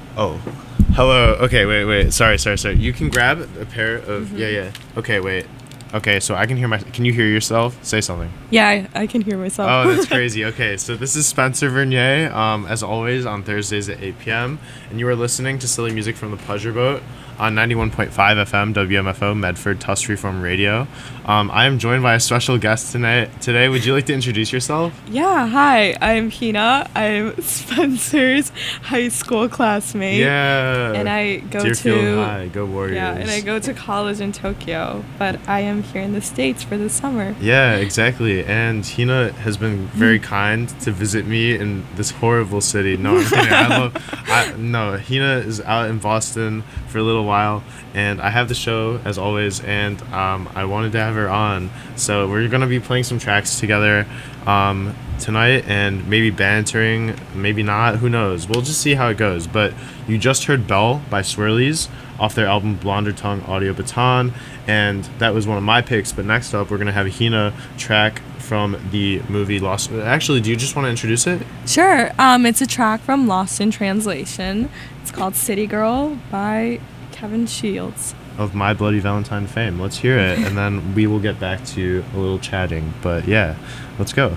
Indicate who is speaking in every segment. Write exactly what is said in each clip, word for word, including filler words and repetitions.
Speaker 1: Oh, hello. Okay, wait, wait. Sorry, sorry, sorry. You can grab a pair of.
Speaker 2: Mhm.
Speaker 1: Yeah, yeah. Okay, wait. Okay, so I can hear my. Can you hear yourself? Say something.
Speaker 2: Yeah, I, I can hear myself.
Speaker 1: Oh, that's crazy. Okay, so this is Spencer Vernier, um, as always, on Thursdays at eight p.m. And you are listening to Silly Music from the Pleasure Boat on ninety-one point five F M, W M F O, Medford, Tusk Freeform Radio. Um, I am joined by a special guest tonight. Today, would you like to introduce yourself?
Speaker 2: Yeah, hi, I'm Hina. I'm Spencer's high school classmate.
Speaker 1: Yeah.
Speaker 2: And I go
Speaker 1: Deerfield
Speaker 2: to
Speaker 1: High, go Warriors.
Speaker 2: Yeah, and I go to college in Tokyo, but I am here in the States for the summer.
Speaker 1: Yeah, exactly. And Hina has been very kind to visit me in this horrible city. No, I'm kidding. I love. I, no, Hina is out in Boston for a little while, and I have the show as always, and um, I wanted to have her on. So we're gonna be playing some tracks together um, tonight, and maybe bantering, maybe not. Who knows? We'll just see how it goes. But you just heard "Belle" by Swirlies off their album Blonder Tongue Audio Baton, and that was one of my picks. But next up, we're gonna have a Hina track from the movie Lost. Actually, do you just want to introduce it?
Speaker 2: Sure. Um, it's a track from Lost in Translation. It's called City Girl by Kevin Shields.
Speaker 1: Of My Bloody Valentine fame. Let's hear it, and then we will get back to a little chatting. But yeah, let's go.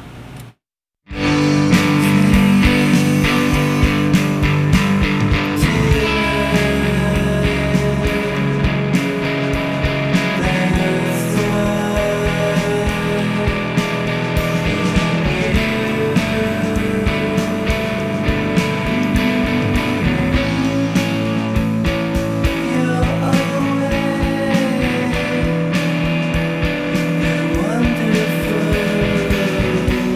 Speaker 3: Wonderful.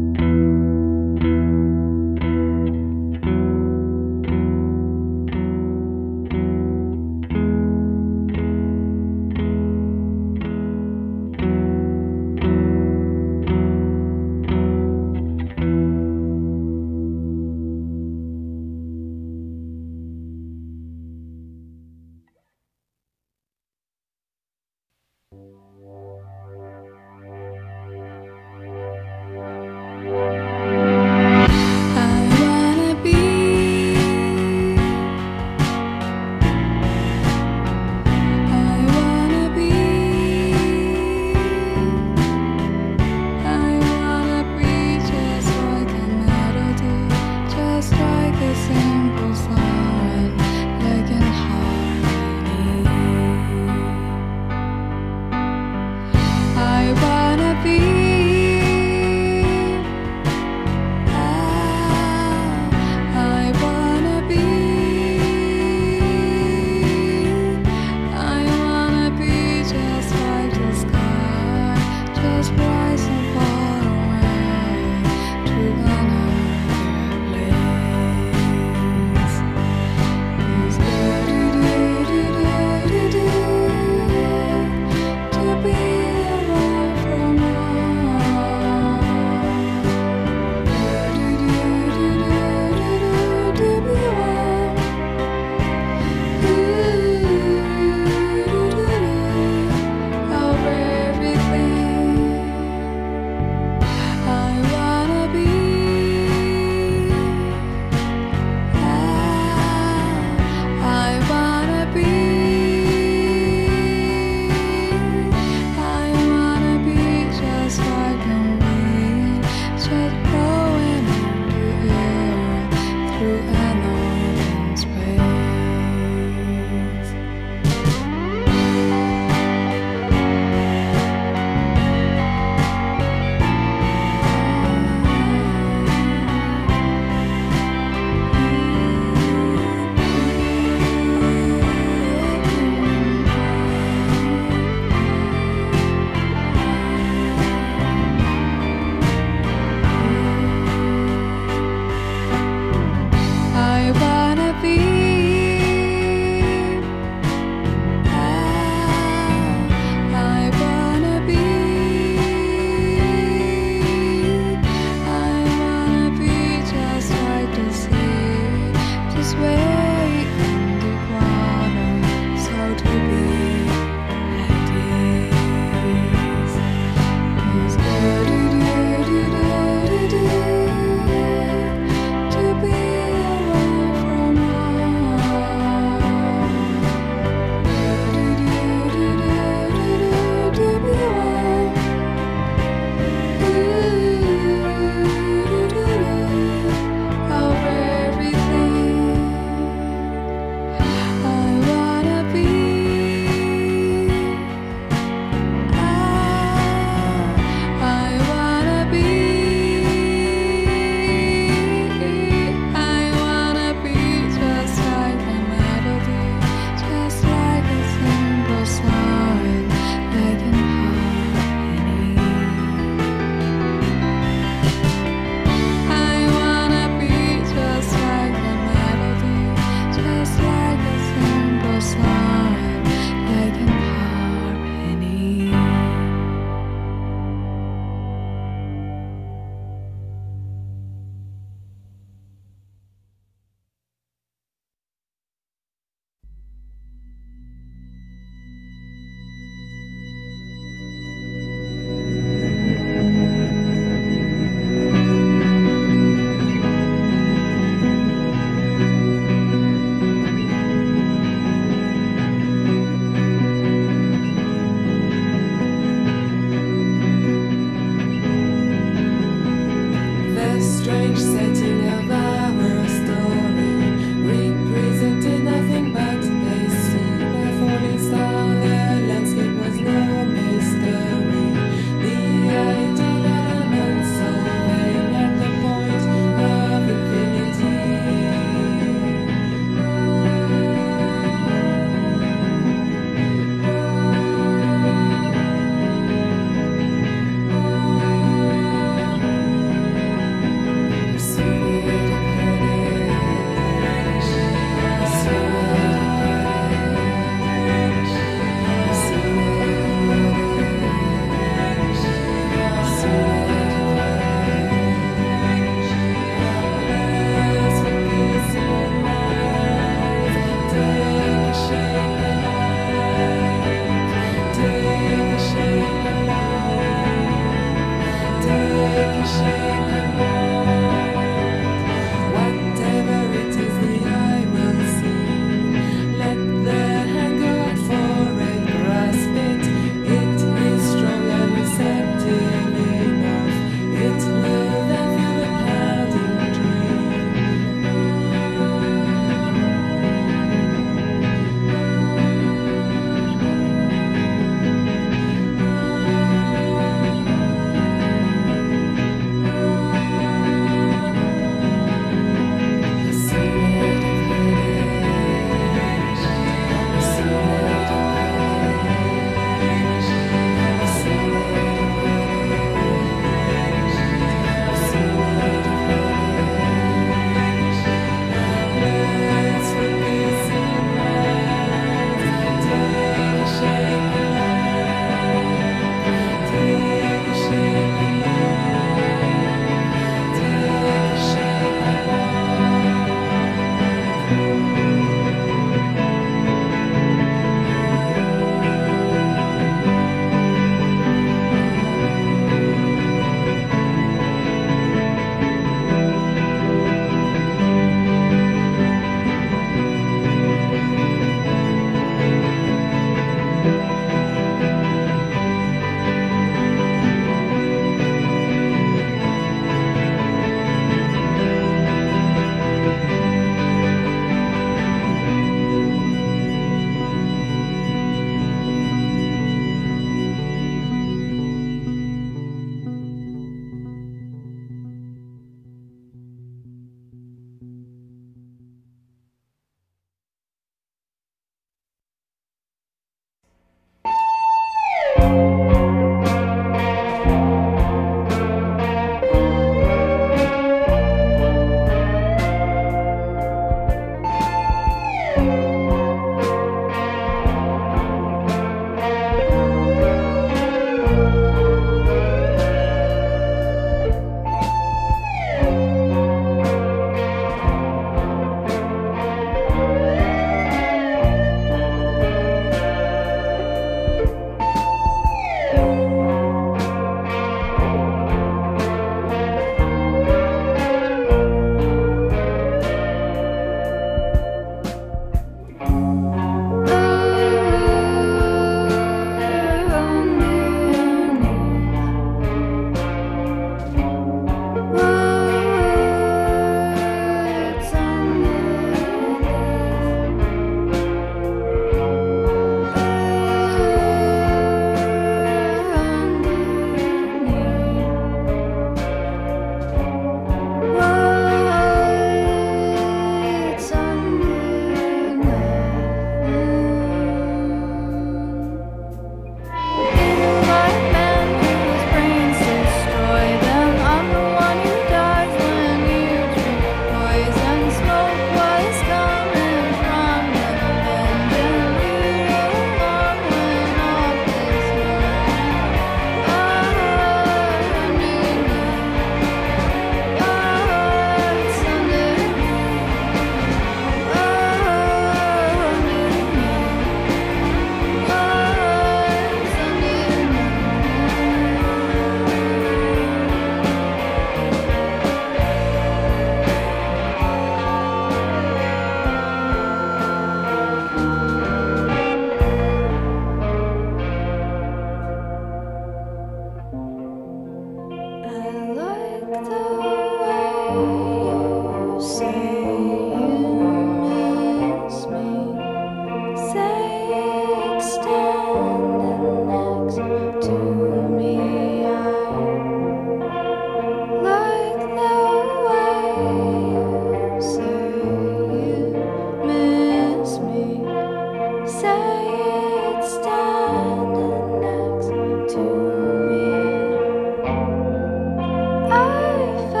Speaker 3: I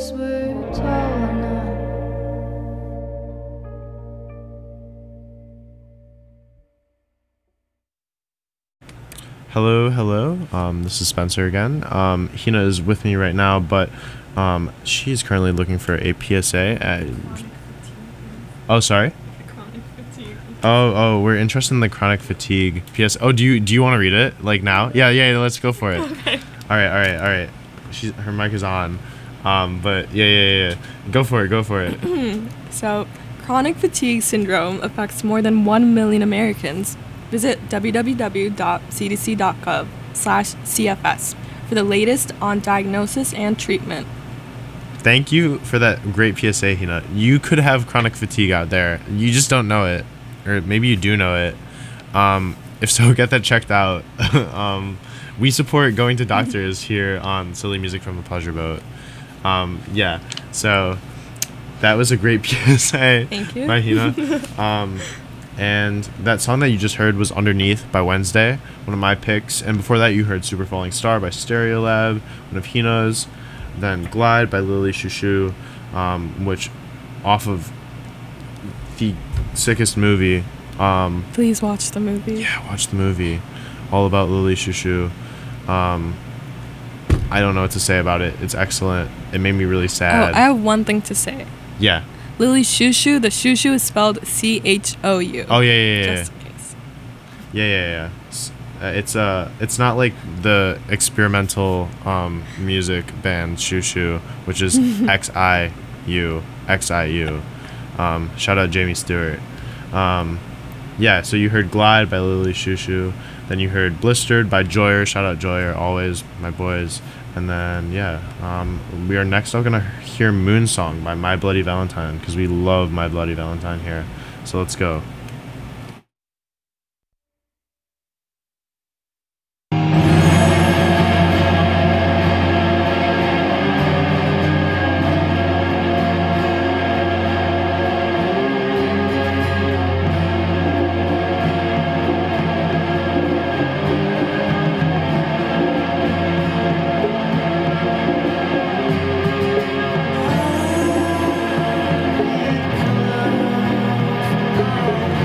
Speaker 3: us were tall enough.
Speaker 1: Hello, hello. Um, this is Spencer again. Um, Hina is with me right now, but um, she is currently looking for a P S A. At, oh, sorry.
Speaker 2: Chronic fatigue.
Speaker 1: Oh, oh, we're interested in the chronic fatigue P S. Oh, do you do you want to read it like now? Yeah, yeah. yeah, Let's go for it.
Speaker 2: Okay.
Speaker 1: All right, all right, all right. She's her mic is on. Um, but yeah, yeah, yeah. yeah. Go for it. Go for it.
Speaker 2: So, chronic fatigue syndrome affects more than one million Americans. Visit w w w dot c d c dot gov slash c f s for the latest on diagnosis and treatment.
Speaker 1: Thank you for that great P S A, Hina. You could have chronic fatigue out there. You just don't know it. Or maybe you do know it. Um, if so, get that checked out. um, we support going to doctors here on Silly Music from the Pleasure Boat. Um, yeah, so that was a great P S A.
Speaker 2: Thank you.
Speaker 1: By Hina. um, and that song that you just heard was Underneath by Wednesday, one of my picks. And before that, you heard Super Falling Star by Stereolab, one of Hina's. Then Glide by Lily Shushu, um, which off of the sickest movie. Um,
Speaker 2: Please watch the movie.
Speaker 1: yeah, watch the movie. All about Lily Shushu. Um, I don't know what to say about it. It's excellent. It made me really
Speaker 2: Oh,
Speaker 1: sad.
Speaker 2: I have one thing to say.
Speaker 1: yeah.
Speaker 2: Lily Shushu, the Shushu is spelled C H O U.
Speaker 1: Oh yeah, yeah, yeah.
Speaker 2: Just in case.
Speaker 1: Yeah, yeah, yeah. S- uh, It's uh, it's not like the experimental um, music band Shushu, which is X I U X I U. Um, shout out Jamie Stewart. Um, yeah, so you heard Glide by Lily Shushu. Then you heard Blistered by Joyer. Shout out Joyer, always my boys. And then yeah, um, we are next all gonna hear Moon Song by My Bloody Valentine because we love My Bloody Valentine here. So let's go.
Speaker 3: Thank you.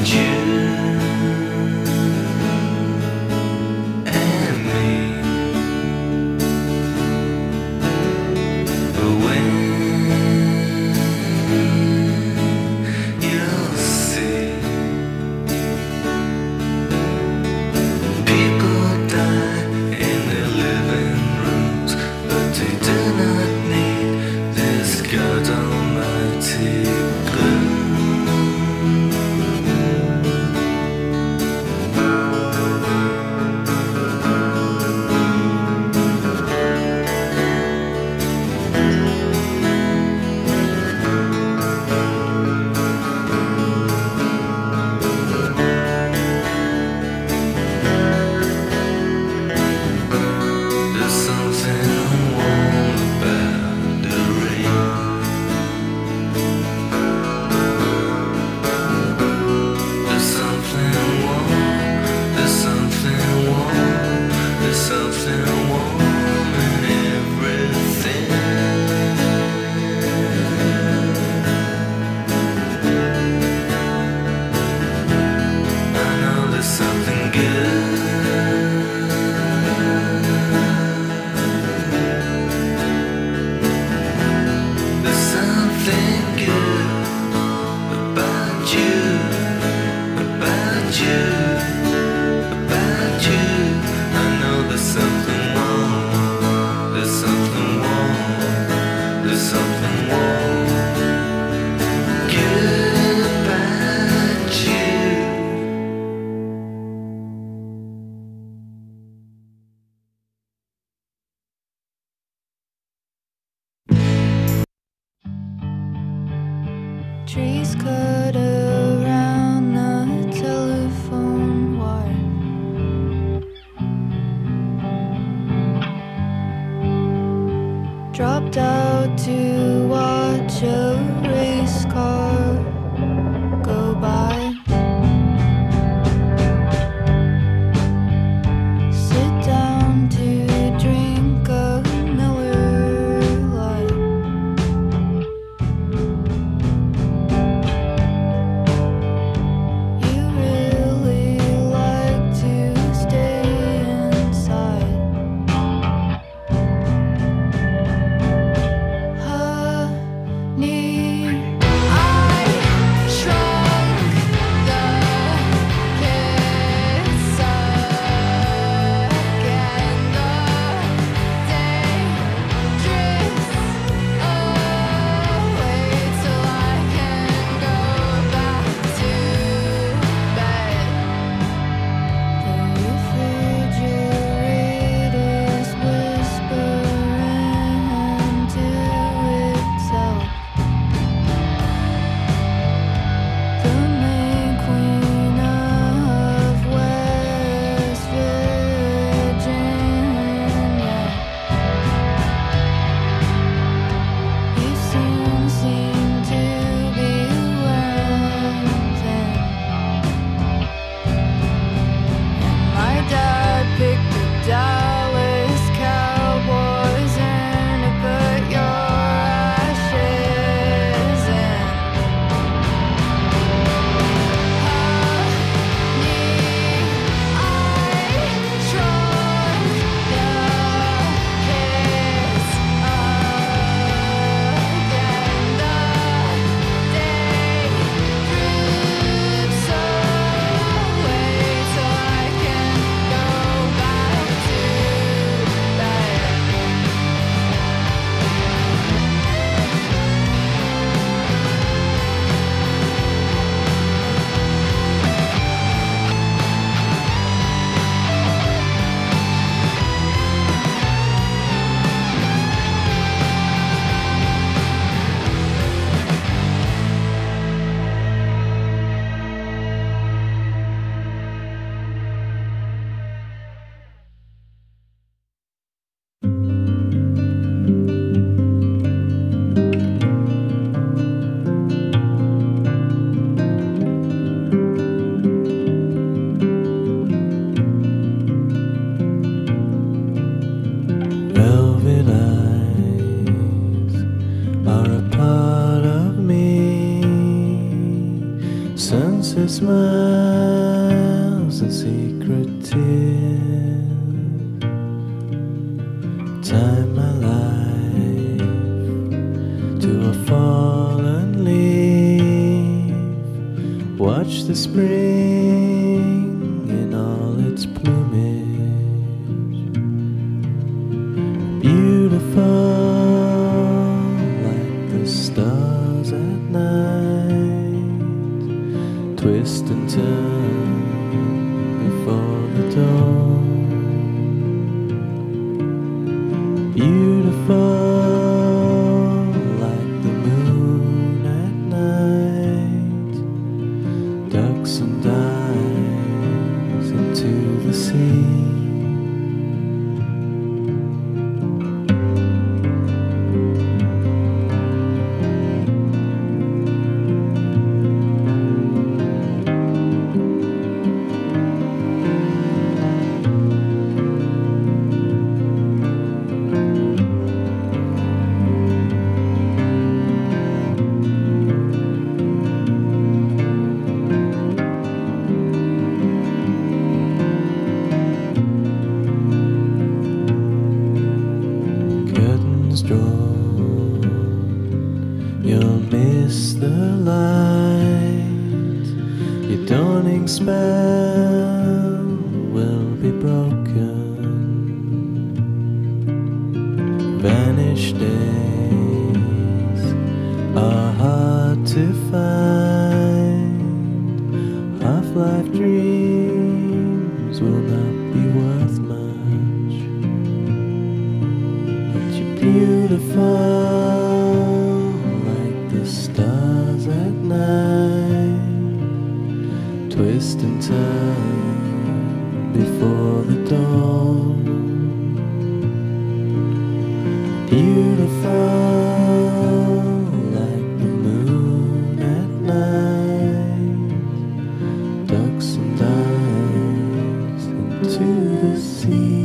Speaker 4: God Almighty glue. smiles and secret tears. Time my life to a fallen leaf. Watch the spring in all its plumage. Beautiful like the stars at night. Twist and turn before the dawn. Beautiful like the moon at night. Ducks and dives into the sea. Curtains drawn, you'll miss the light. Your dawning spell will be broken. Vanished days are hard to find. Half-life dreams will not be worth much. Beautiful like the stars at night. Twist and turn before the dawn. Beautiful like the moon at night. Ducks and dives into the sea.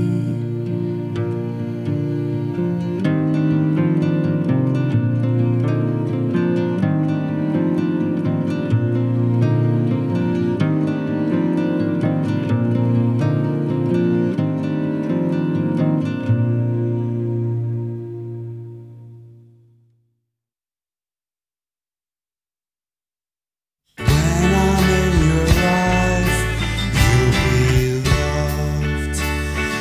Speaker 5: When I'm in your life, you'll be loved.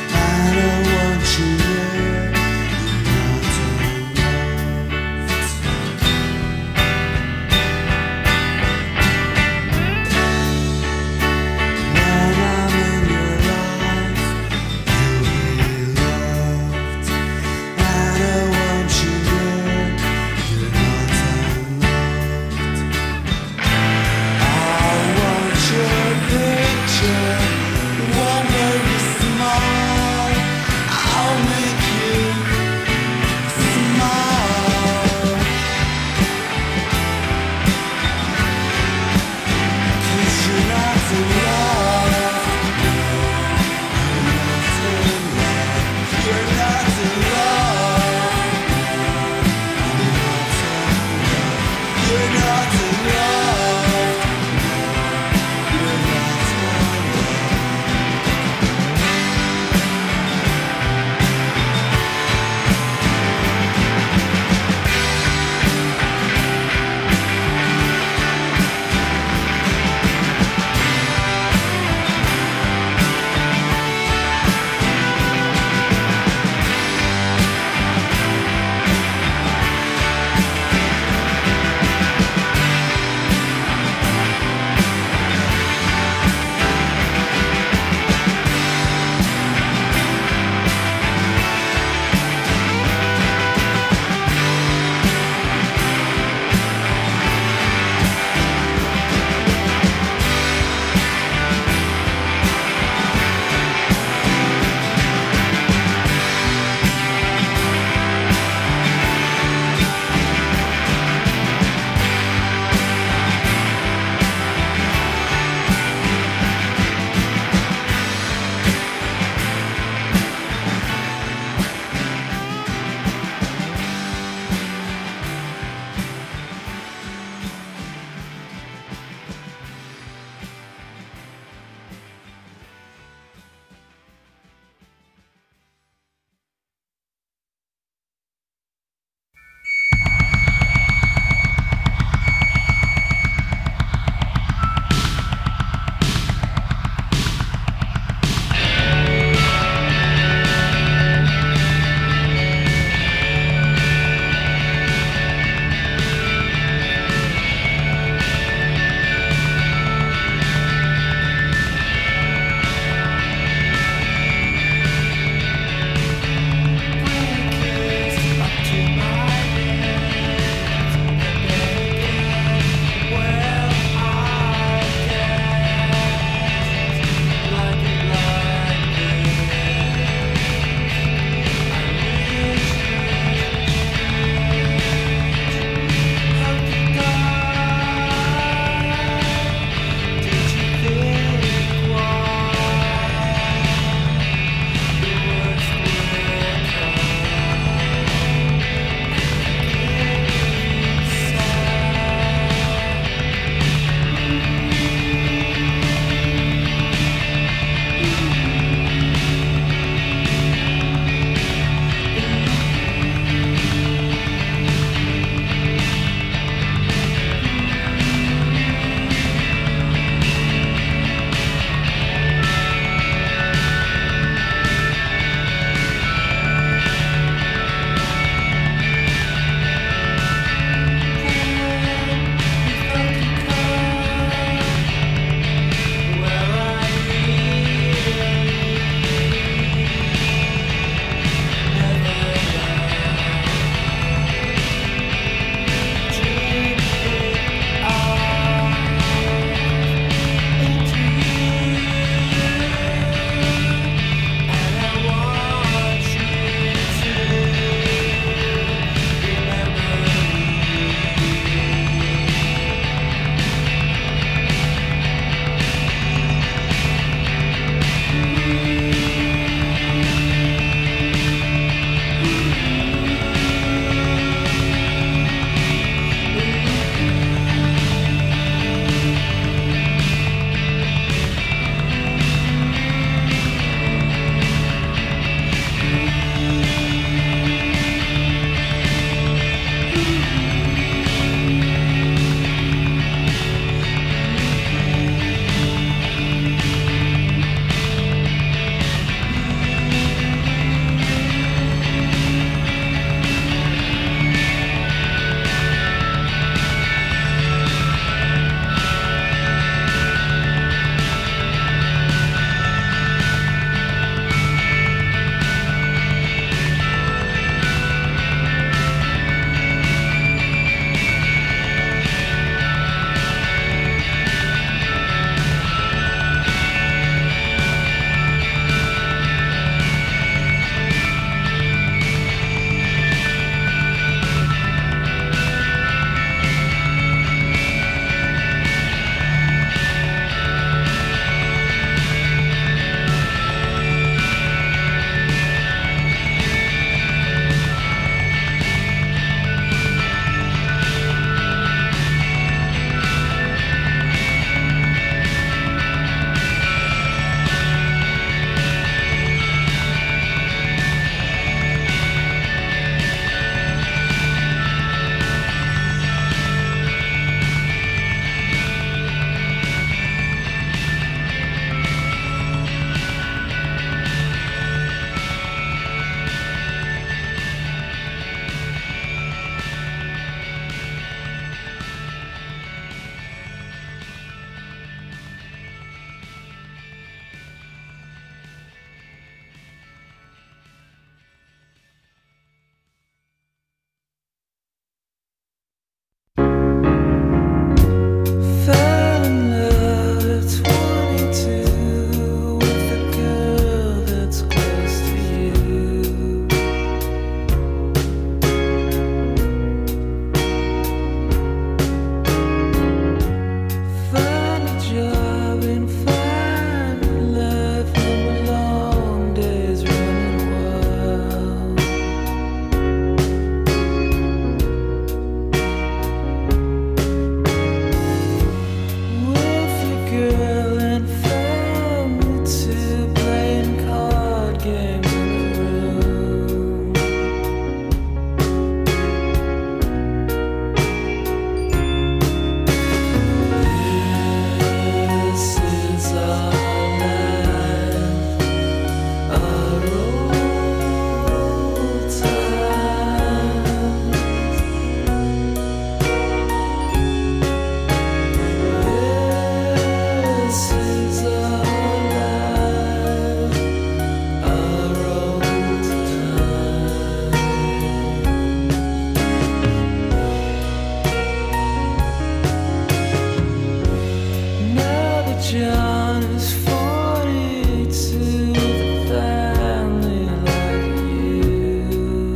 Speaker 4: John is forty to the family like you.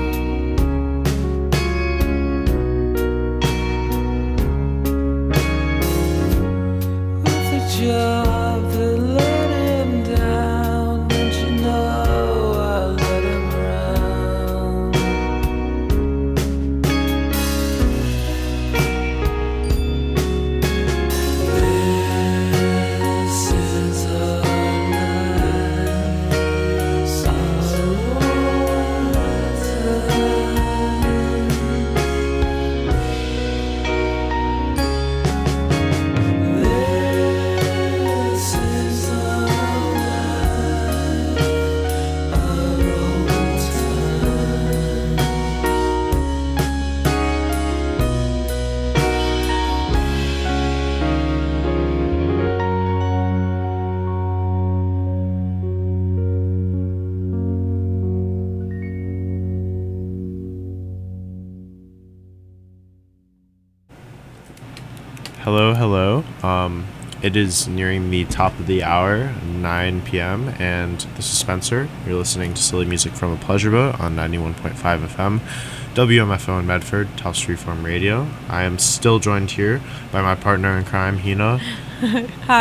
Speaker 4: With a job that let him down, don't you know I let him round. This is our life, sorrow This is our life, our old time.
Speaker 1: Hello, hello. Um, it is nearing the top of the hour, nine p.m., and this is Spencer. You're listening to Silly Music from a Pleasure Boat on ninety-one point five F M, W M F O in Medford, Telstra Freeform Radio. I am still joined here by my partner in crime, Hina.
Speaker 2: Hi.